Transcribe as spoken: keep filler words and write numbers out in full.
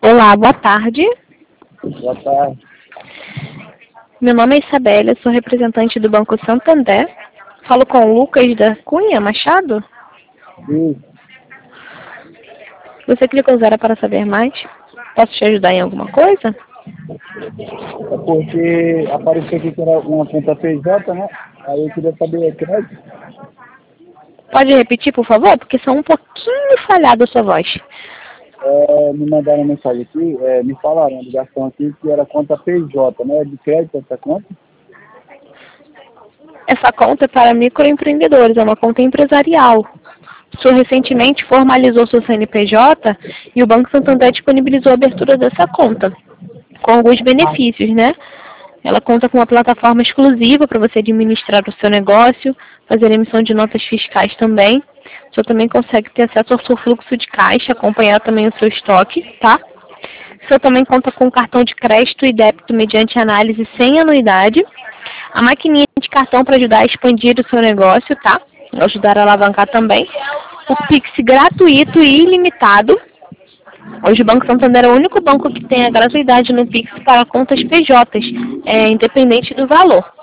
Olá, boa tarde. Boa tarde. Meu nome é Isabela, sou representante do Banco Santander. Falo com o Lucas da Cunha Machado. Sim. Você clicou zero para saber mais? Posso te ajudar em alguma coisa? É porque apareceu aqui que era uma conta P J, né? Aí eu queria saber o crédito. Pode repetir, por favor? Porque são um pouquinho falhada a sua voz. É, me mandaram uma mensagem aqui, é, me falaram, ligação aqui, que era conta P J, né? De crédito essa conta? Essa conta é para microempreendedores, é uma conta empresarial. O senhor recentemente formalizou seu C N P J e o Banco Santander disponibilizou a abertura dessa conta, com alguns benefícios, né? Ela conta com uma plataforma exclusiva para você administrar o seu negócio, fazer emissão de notas fiscais também. O senhor também consegue ter acesso ao seu fluxo de caixa, acompanhar também o seu estoque, tá? O senhor também conta com cartão de crédito e débito mediante análise sem anuidade. A maquininha de cartão para ajudar a expandir o seu negócio, tá? Ajudar a alavancar também. O Pix gratuito e ilimitado. Hoje o Banco Santander é o único banco que tem a gratuidade no Pix para contas P Js, é, independente do valor.